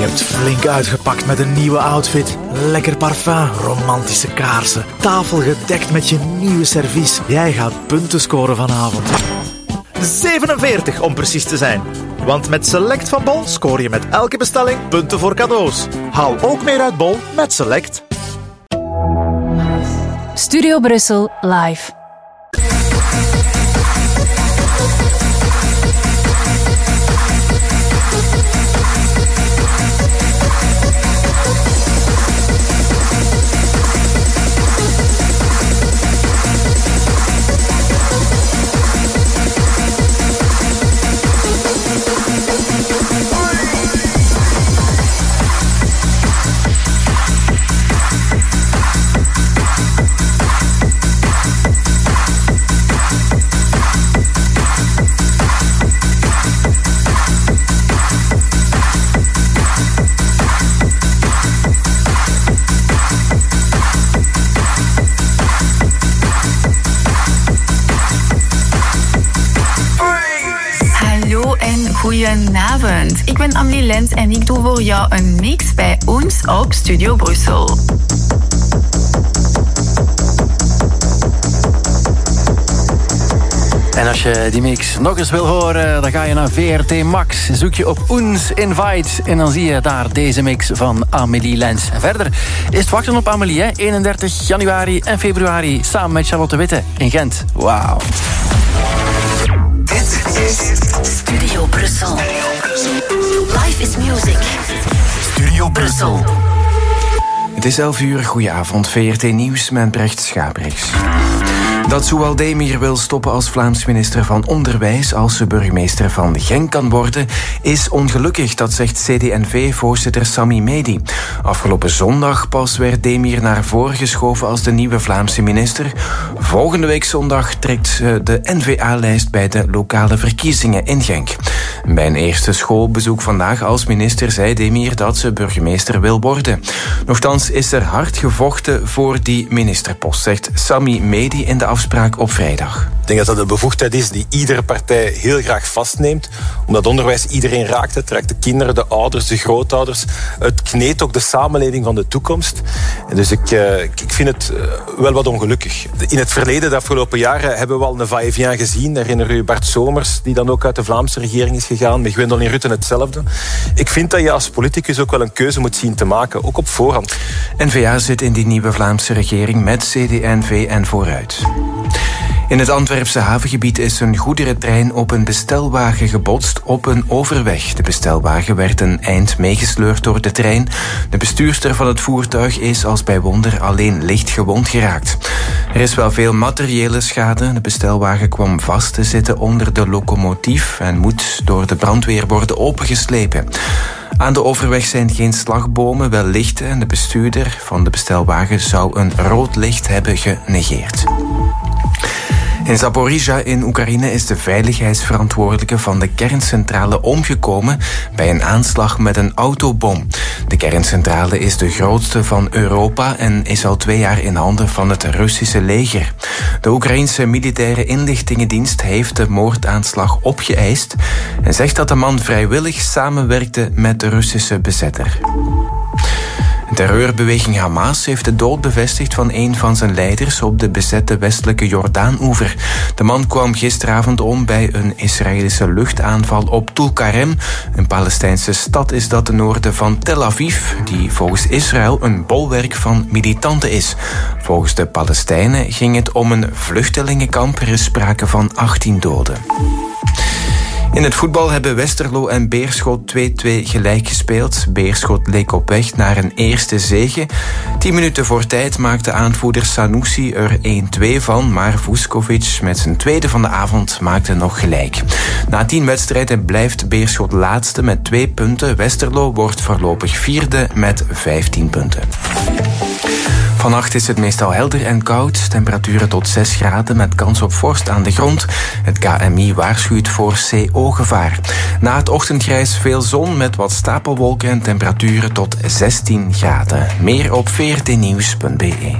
Je hebt flink uitgepakt met een nieuwe outfit. Lekker parfum, romantische kaarsen. Tafel gedekt met je nieuwe servies. Jij gaat punten scoren vanavond. 47 om precies te zijn. Want met Select van Bol scoor je met elke bestelling punten voor cadeaus. Haal ook meer uit Bol met Select. Studio Brussel live. Goedenavond, ik ben Amelie Lens en ik doe voor jou een mix bij ons op Studio Brussel. En als je die mix nog eens wil horen, dan ga je naar VRT Max. Zoek je op Ons Invite en dan zie je daar deze mix van Amelie Lens. En verder is het wachten op Amelie, hè? 31 januari en februari samen met Charlotte Witte in Gent. Wauw. Dit is Studio Brussel. Life is music. Studio Brussel. Het is 11 uur, goedenavond. VRT Nieuws met Brecht Schabrix. Dat Zoual Demir wil stoppen als Vlaams minister van Onderwijs als ze burgemeester van Genk kan worden, is ongelukkig, dat zegt CD&V-voorzitter Sami Medi. Afgelopen zondag pas werd Demir naar voren geschoven als de nieuwe Vlaamse minister. Volgende week zondag trekt de N-VA-lijst bij de lokale verkiezingen in Genk. Bij een eerste schoolbezoek vandaag als minister zei Demir dat ze burgemeester wil worden. Nochtans is er hard gevochten voor die ministerpost, zegt Sami Medi in de afspraak op vrijdag. Ik denk dat dat een bevoegdheid is die iedere partij heel graag vastneemt. Omdat onderwijs iedereen raakt. Het raakt de kinderen, de ouders, de grootouders. Het kneedt ook de samenleving van de toekomst. En dus ik vind het wel wat ongelukkig. In het verleden, de afgelopen jaren, hebben we al een va-et-vient gezien. Herinner u Bart Somers, die dan ook uit de Vlaamse regering is gegaan. Met Gwendoline Rutten hetzelfde. Ik vind dat je als politicus ook wel een keuze moet zien te maken. Ook op voorhand. N-VA zit in die nieuwe Vlaamse regering met CD&V en Vooruit. In het Antwerpse havengebied is een goederentrein op een bestelwagen gebotst op een overweg. De bestelwagen werd een eind meegesleurd door de trein. De bestuurster van het voertuig is als bij wonder alleen licht gewond geraakt. Er is wel veel materiële schade. De bestelwagen kwam vast te zitten onder de locomotief en moet door de brandweer worden opengeslepen. Aan de overweg zijn geen slagbomen, wel lichten en de bestuurder van de bestelwagen zou een rood licht hebben genegeerd. In Zaporizhzhia in Oekraïne is de veiligheidsverantwoordelijke van de kerncentrale omgekomen bij een aanslag met een autobom. De kerncentrale is de grootste van Europa en is al 2 jaar in handen van het Russische leger. De Oekraïense militaire inlichtingendienst heeft de moordaanslag opgeëist en zegt dat de man vrijwillig samenwerkte met de Russische bezetter. De terreurbeweging Hamas heeft de dood bevestigd van een van zijn leiders op de bezette westelijke Jordaan-oever. De man kwam gisteravond om bij een Israëlische luchtaanval op Tulkarem. Een Palestijnse stad is dat ten noorden van Tel Aviv, die volgens Israël een bolwerk van militanten is. Volgens de Palestijnen ging het om een vluchtelingenkamp. Er is sprake van 18 doden. In het voetbal hebben Westerlo en Beerschot 2-2 gelijk gespeeld. Beerschot leek op weg naar een eerste zege. 10 minuten voor tijd maakte aanvoerder Sanusi er 1-2 van, maar Vuskovic met zijn tweede van de avond maakte nog gelijk. Na 10 wedstrijden blijft Beerschot laatste met 2 punten. Westerlo wordt voorlopig 4e met 15 punten. Vannacht is het meestal helder en koud. Temperaturen tot 6 graden met kans op vorst aan de grond. Het KMI waarschuwt voor CO-gevaar. Na het ochtendgrijs veel zon met wat stapelwolken en temperaturen tot 16 graden. Meer op vrtnieuws.be.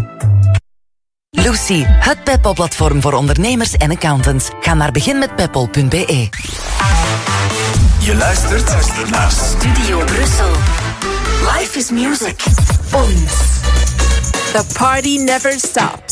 Lucy, het Peppol-platform voor ondernemers en accountants. Ga naar beginmetpeppol.be. Je luistert naar Studio Brussel. Life is music. Ons. The party never stops.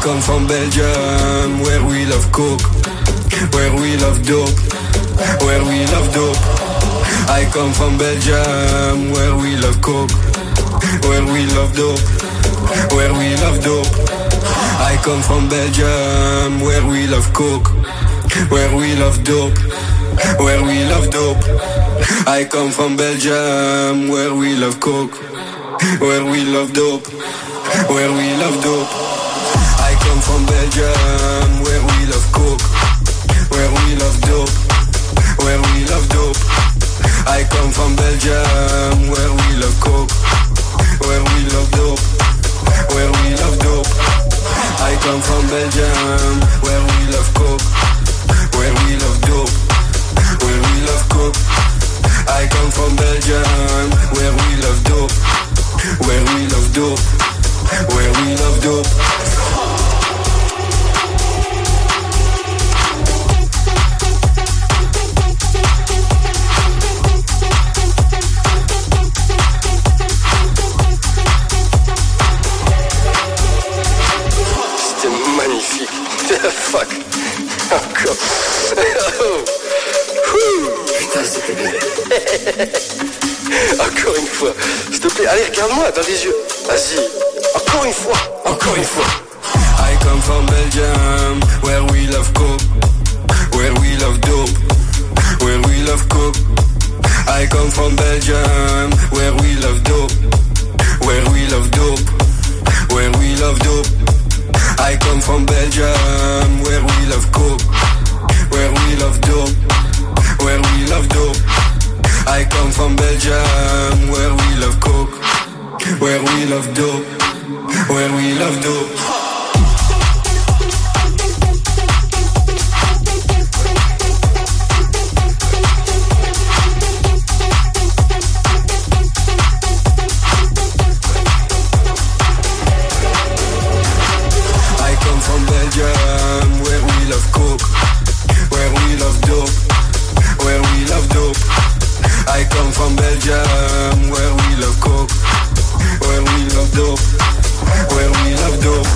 come from Belgium, where we love coke, where we love dope, where we love dope. I come from Belgium, where we love coke, where we love dope, where we love dope. I come from Belgium, where we love coke, where we love dope, where we love dope. I come from Belgium, where we love coke, where we love dope, where we love dope. I come from Belgium, where we love coke, where we love dope, where we love dope. I come from Belgium, where we love coke, where we love dope, where we love dope. I come from Belgium, where we love coke, where we love dope, where we love coke. I come from Belgium, where we love dope, where we love dope, where we love dope. Fuck. Encore. Putain, c'était bien. Encore une fois. S'il te plaît, allez, regarde-moi dans les yeux. Vas-y. Encore une fois. Encore une fois. I come from Belgium, where we love coke, where we love dope, where we love coke. I come from Belgium, where we love dope, where we love dope, where we love dope. I come from Belgium, where we love coke, where we love dope, where we love dope. I come from Belgium, where we love coke, where we love dope, where we love dope. Belgium, where we love coke, where we love dope, where we love dope. I come from Belgium, where we love coke, where we love dope, where we love dope.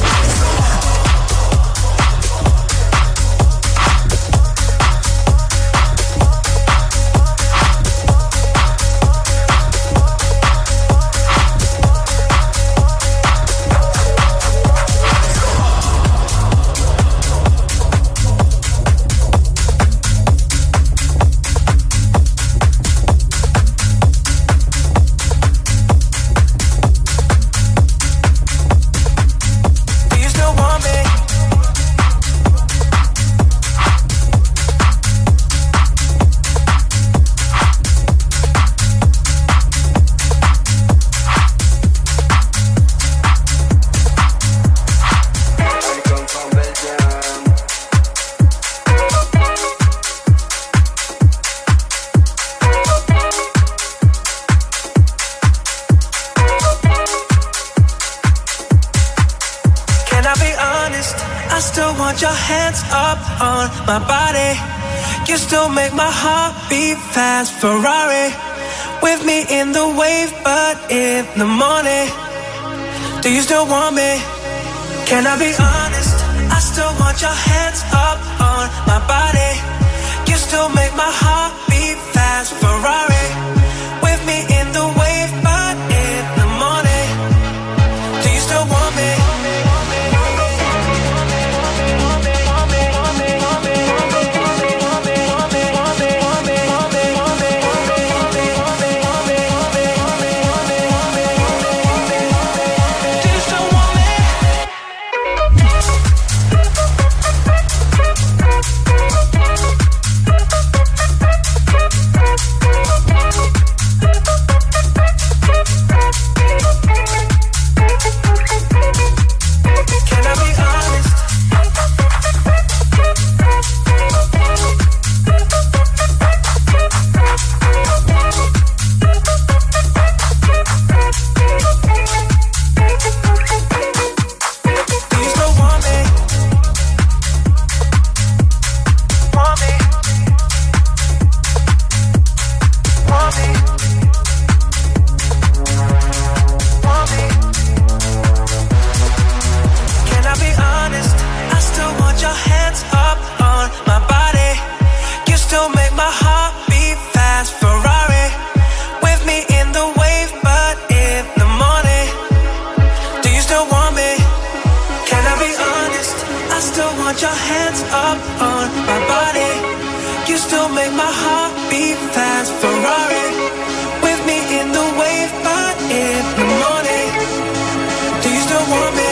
My body, you still make my heart beat fast. Ferrari, with me in the wave, but in the morning. Do you still want me? Can I be honest? I still want your hands up on my body. You still make my heart beat fast. Ferrari, with me in the wave, but in the morning. Do you still want me? want your hands up on my body. You still make my heart beat fast. Ferrari, with me in the wave, but in the morning. Do you still want me?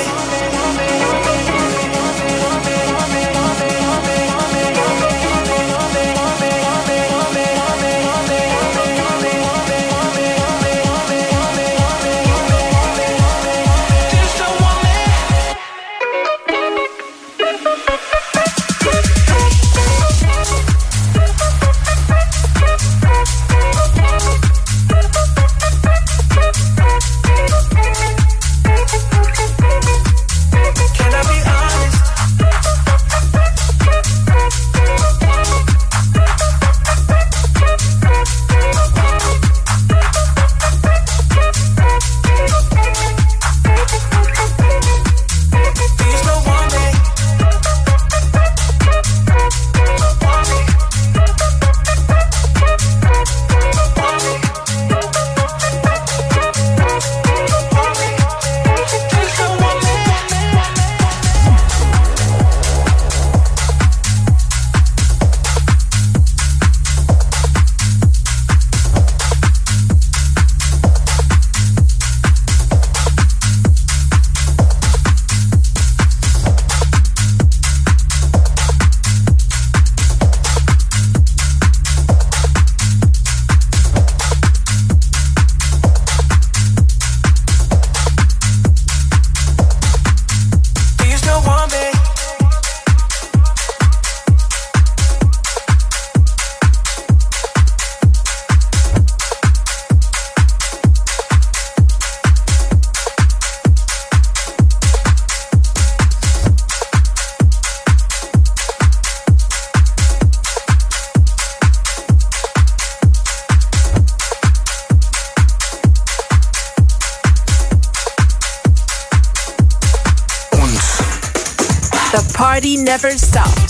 Party never stops.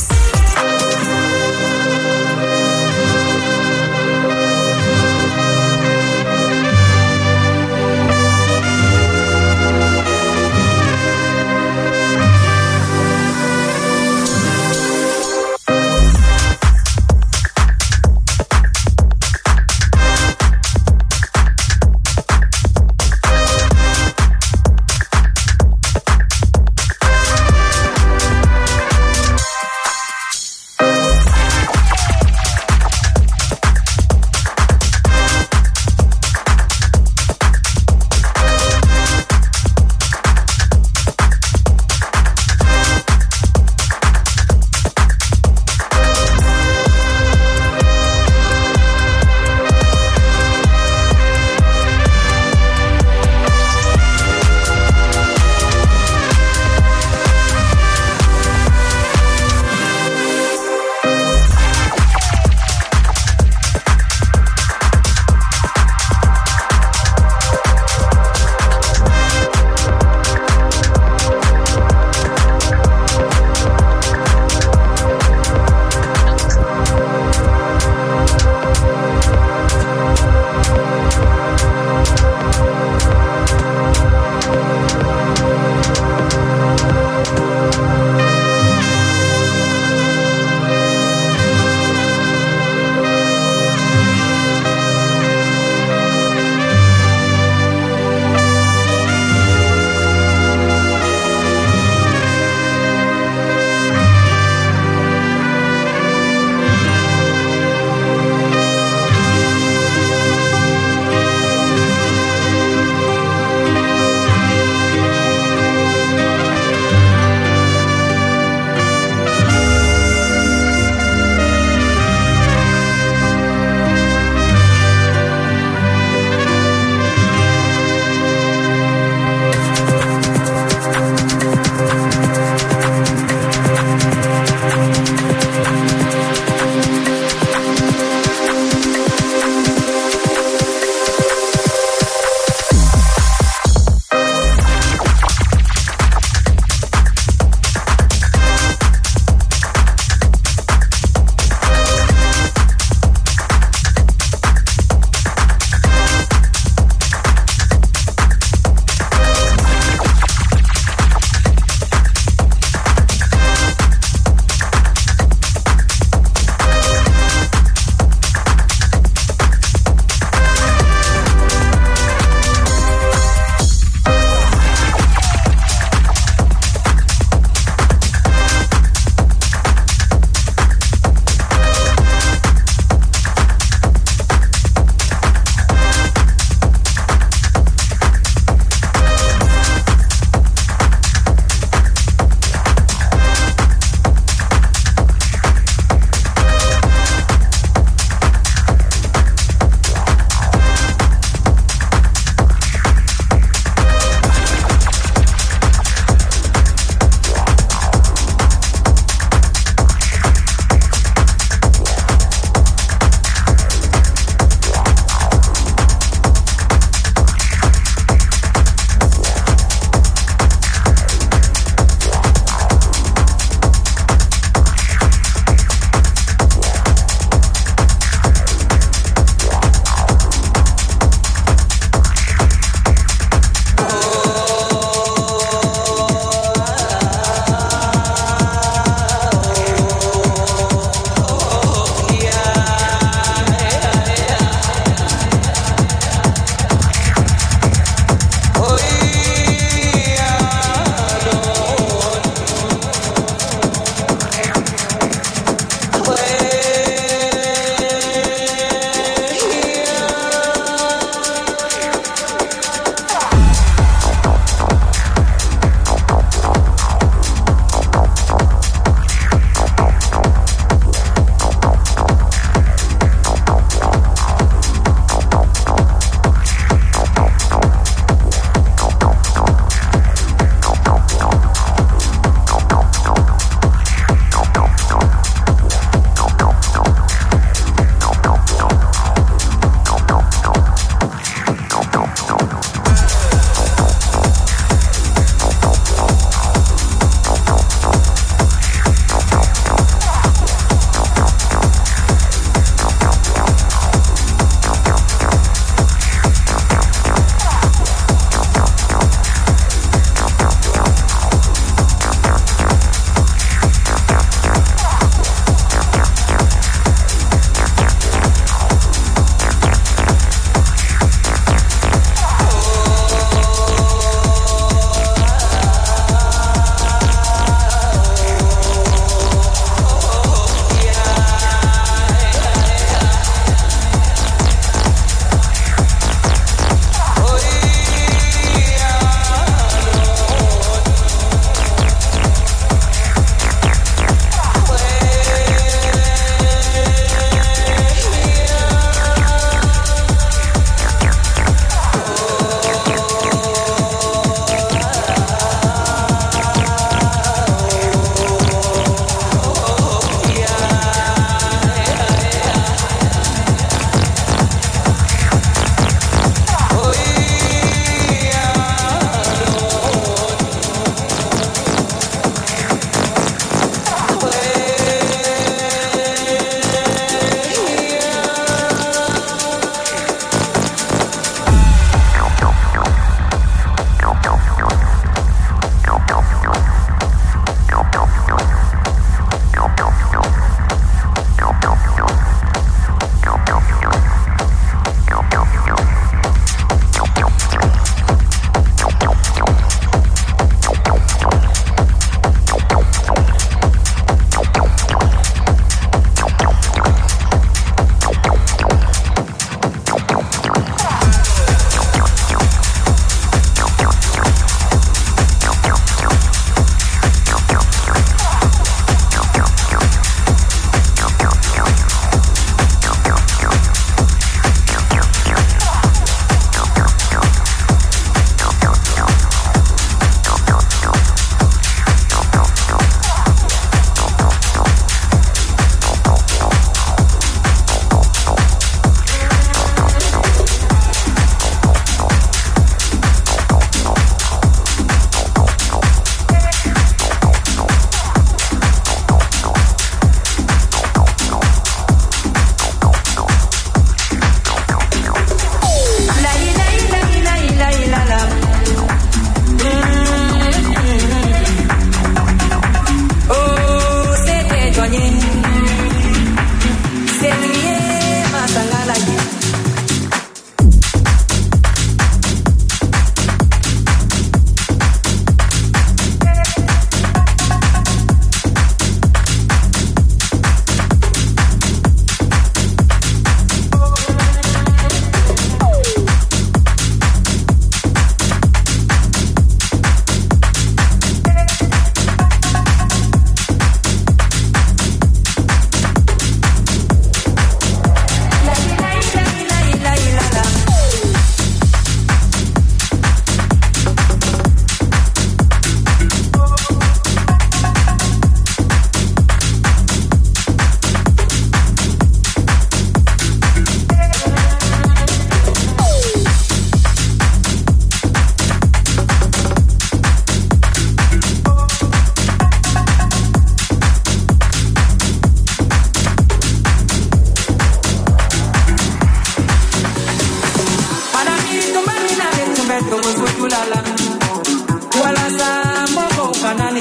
meto kusutulala wala sa moko kanani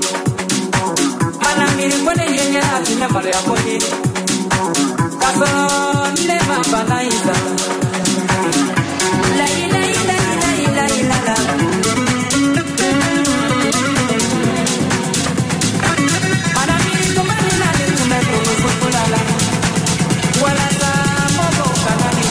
mana miri kone yenya atinya mare akoni kaso ne mabana isa la ila ila ila ila ila la mana miri kone na ne meto kusutulala wala sa moko kanani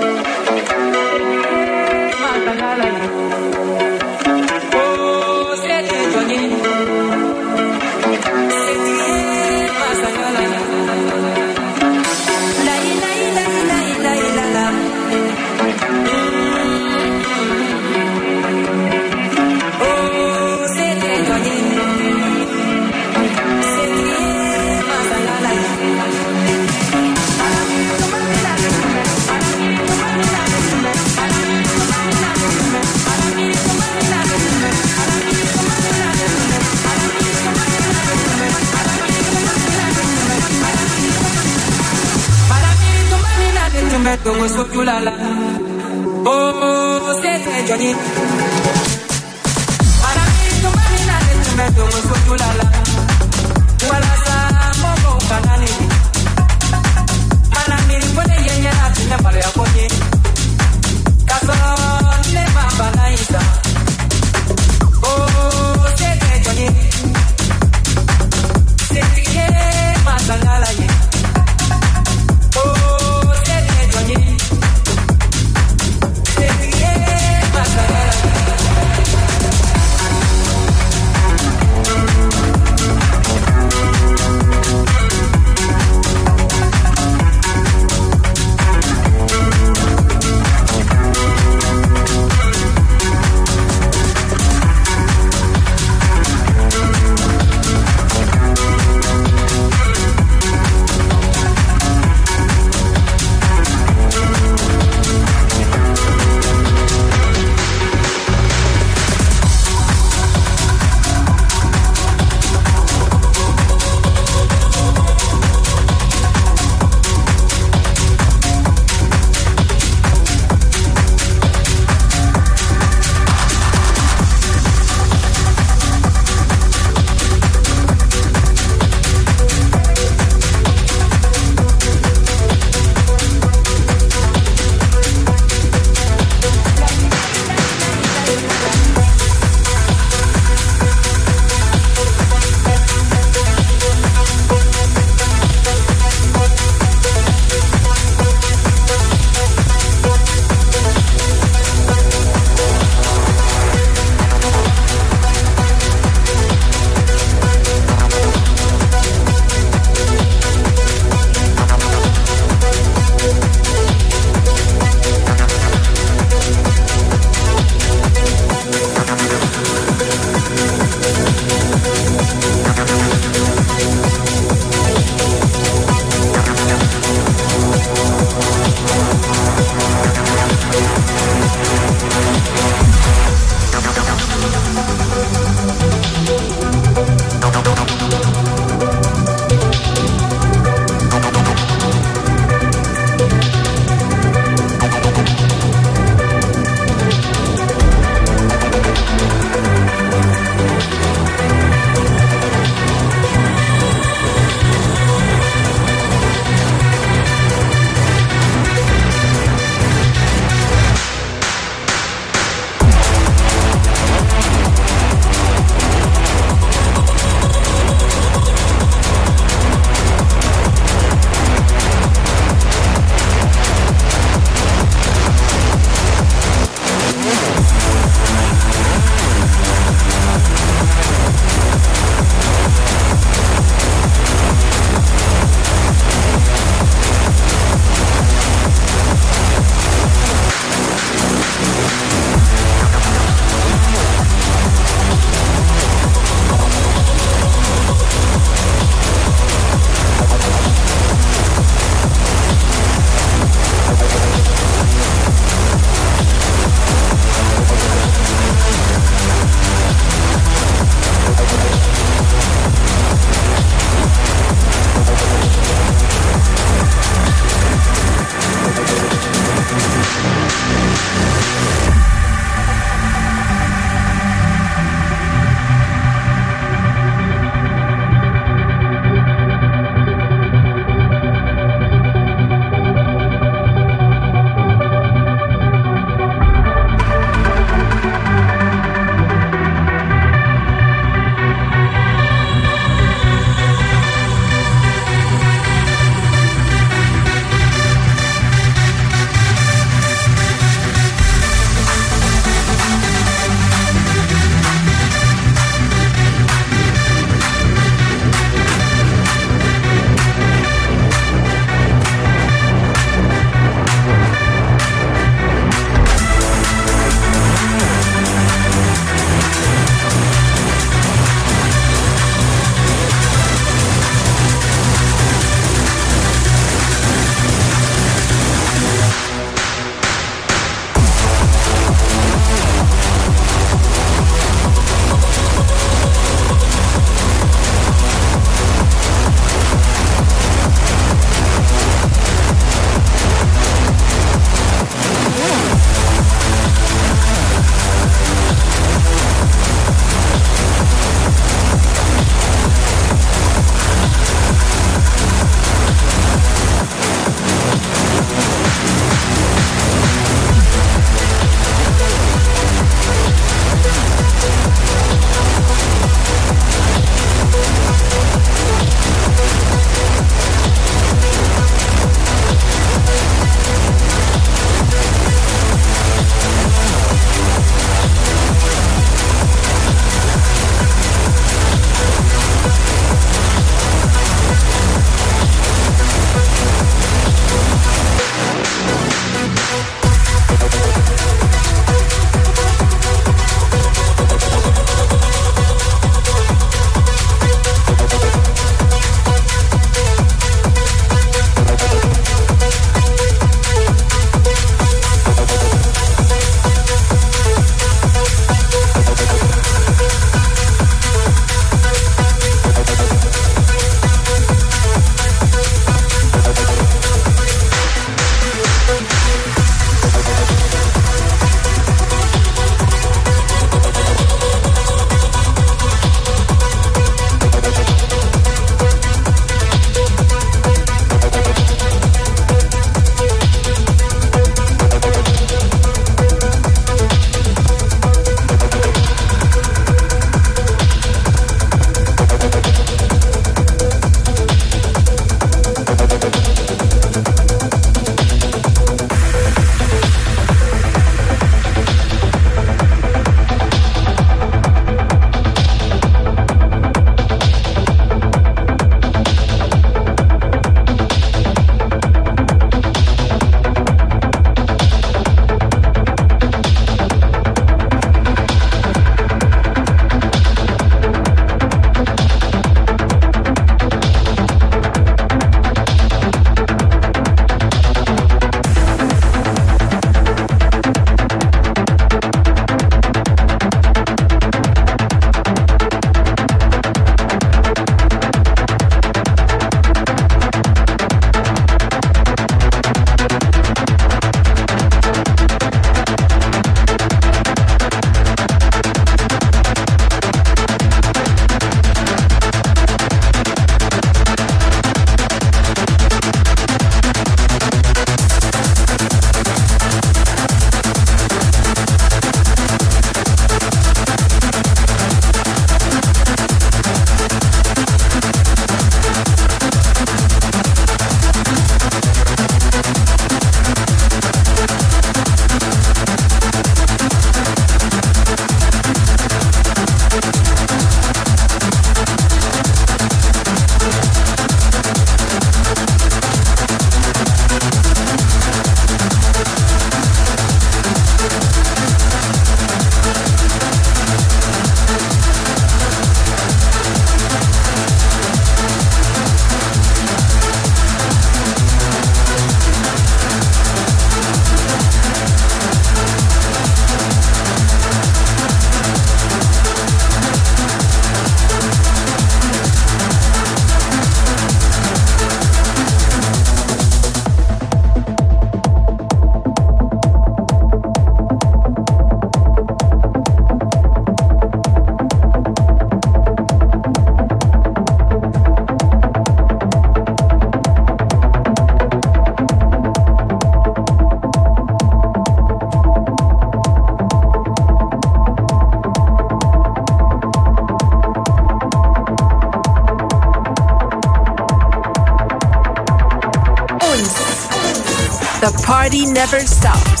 The party never stops.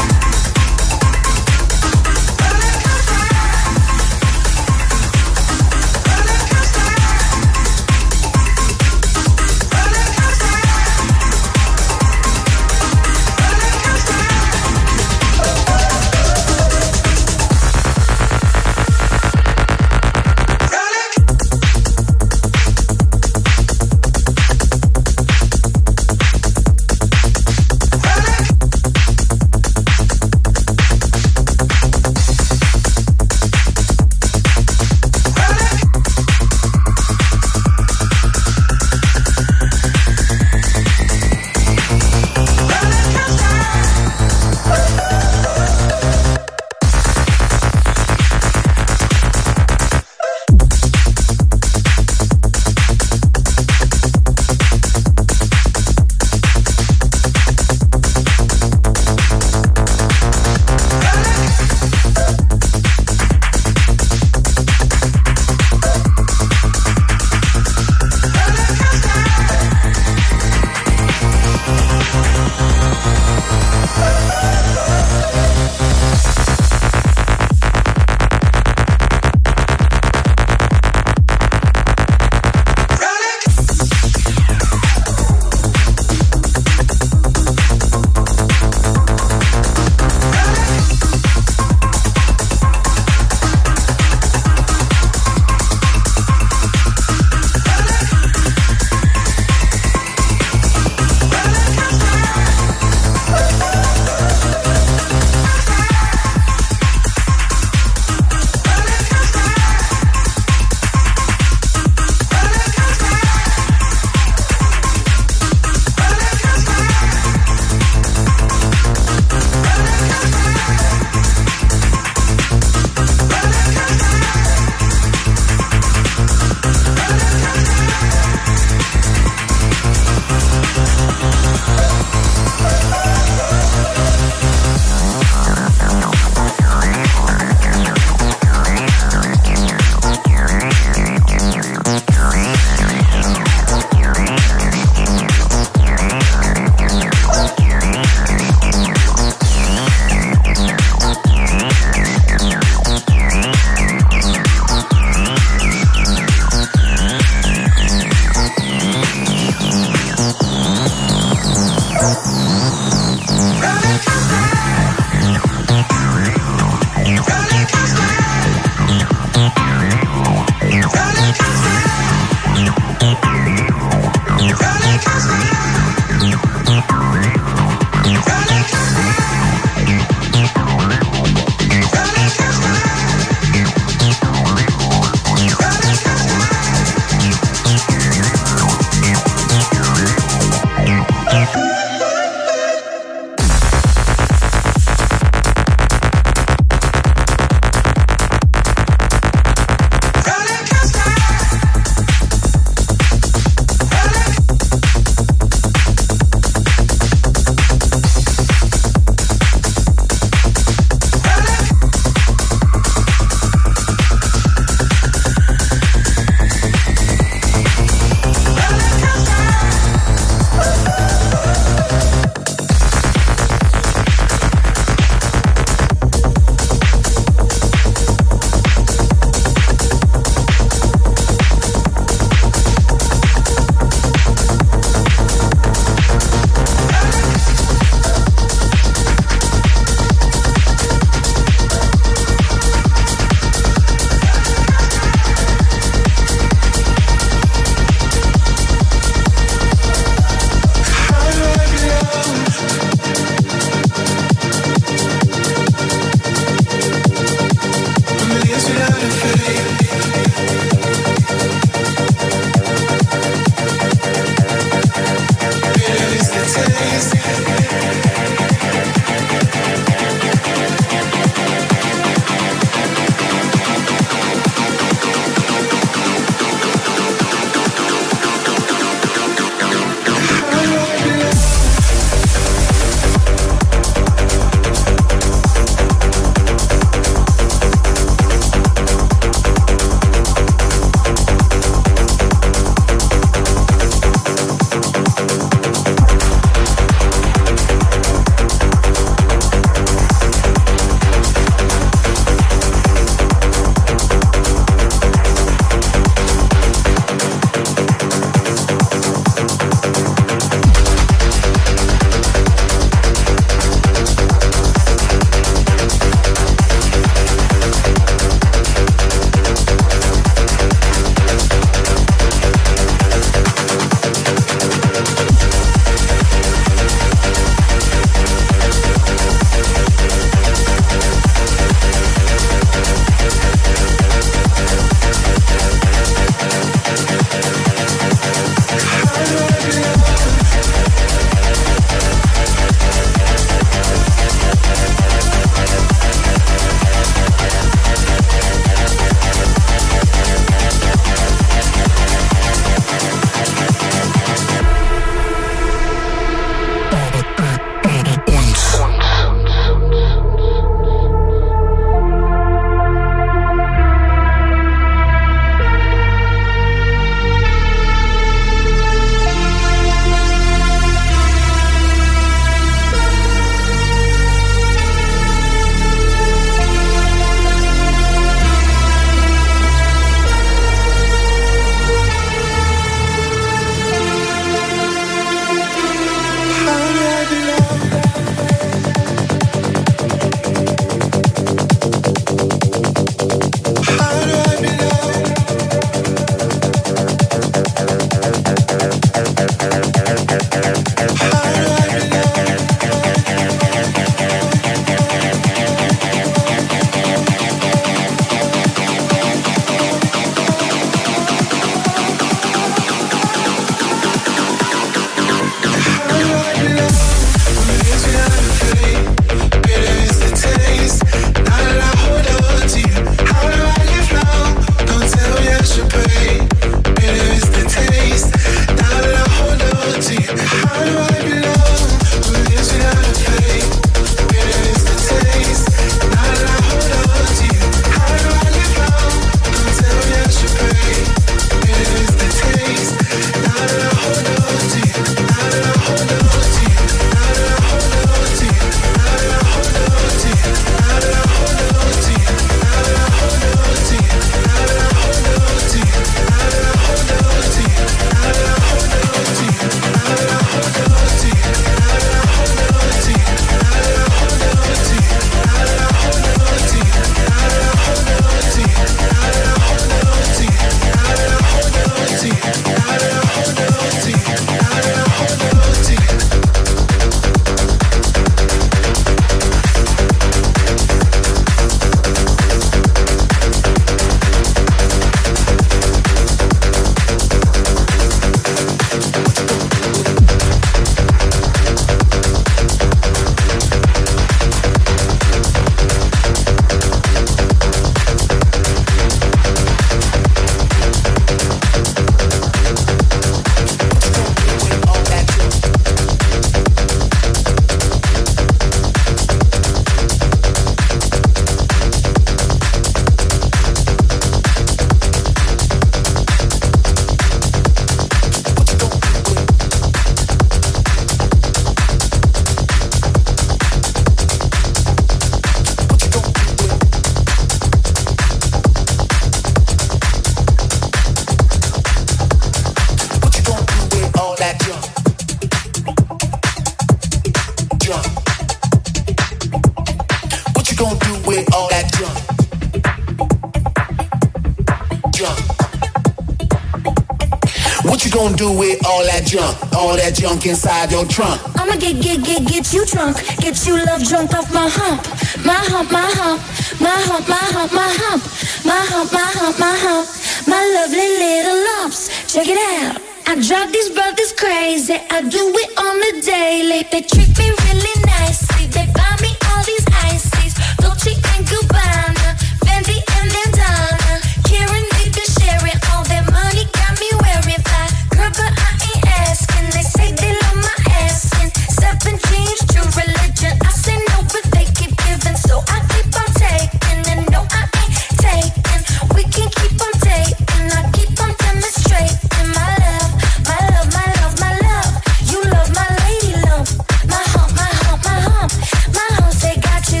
What you gonna do with all that junk inside your trunk? I'ma get you drunk, get you love drunk off my hump, my hump, my hump, my hump, my hump, my hump, my hump, my hump, my hump, my lovely little lumps. Check it out. I drive these brothers crazy. I do it on the daily. They treat me really nicely. They buy me all these ices, Dolce and Gabbana, Fendi and Bandana. Karen need to share it. All their money got me wearing fly. Girl, but I ain't asking. They say they love my ass and 17 true religion. I say no, but they keep giving, so I keep on taking. And no, I ain't taking. We can keep on taking. I keep on demonstrating my love, my love, my love, my love. You love my lady lump, my hump, my hump, my hump, my hump. They got you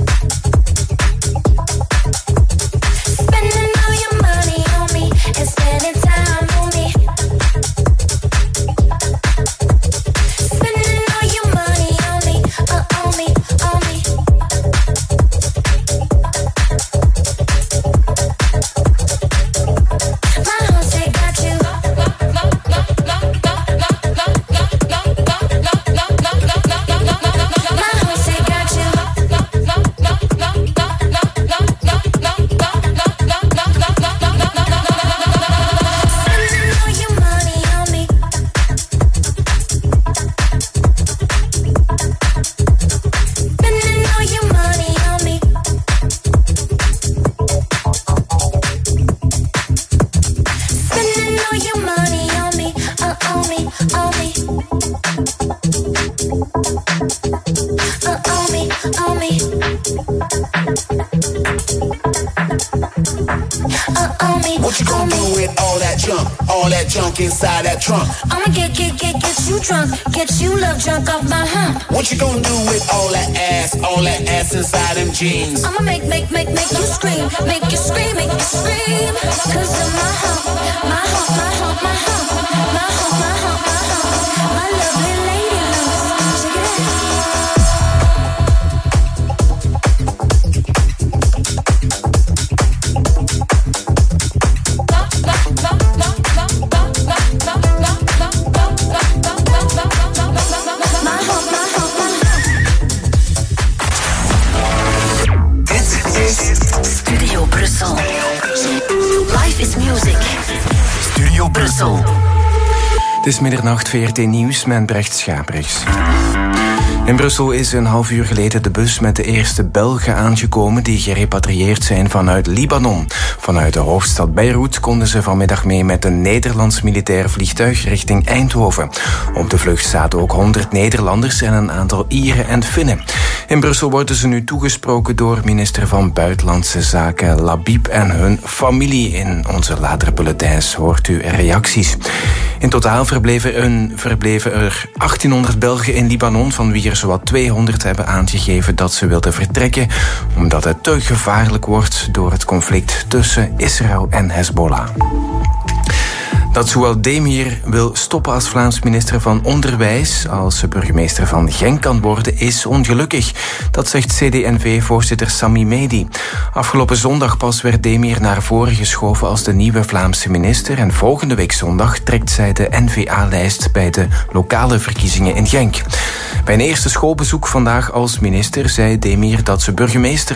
spending all your money on me and spending time on me. Spending all your money on me, on me, on me. My hump, they got you. What you gonna do with all that junk inside that trunk? I'ma get you drunk, get you love drunk off my hump. What you gonna do with all that ass inside them jeans? I'ma make you scream, make you scream, make you scream. 'Cause of my hump, my hump, my hump, my hump, my hump, my hump, my hump, my lovely lady lumps. Check it out. Studio Brussel. Life is music. Studio Brussel. Het is middernacht, VRT Nieuws met Brecht Schaprechts. In Brussel is een half uur geleden de bus met de eerste Belgen aangekomen die gerepatrieerd zijn vanuit Libanon. Vanuit de hoofdstad Beirut konden ze vanmiddag mee met een Nederlands militair vliegtuig richting Eindhoven. Op de vlucht zaten ook 100 Nederlanders en een aantal Ieren en Finnen. In Brussel worden ze nu toegesproken door minister van Buitenlandse Zaken Labib en hun familie. In onze latere bulletins hoort u reacties. In totaal verbleven er 1800 Belgen in Libanon, van wie er zowat 200 hebben aangegeven dat ze wilden vertrekken, omdat het te gevaarlijk wordt door het conflict tussen Israël en Hezbollah. Dat Zoual Demir wil stoppen als Vlaams minister van Onderwijs als ze burgemeester van Genk kan worden, is ongelukkig. Dat zegt CD&V-voorzitter Sami Mehdi. Afgelopen zondag pas werd Demir naar voren geschoven als de nieuwe Vlaamse minister en volgende week zondag trekt zij de N-VA-lijst bij de lokale verkiezingen in Genk. Bij een eerste schoolbezoek vandaag als minister zei Demir dat ze burgemeester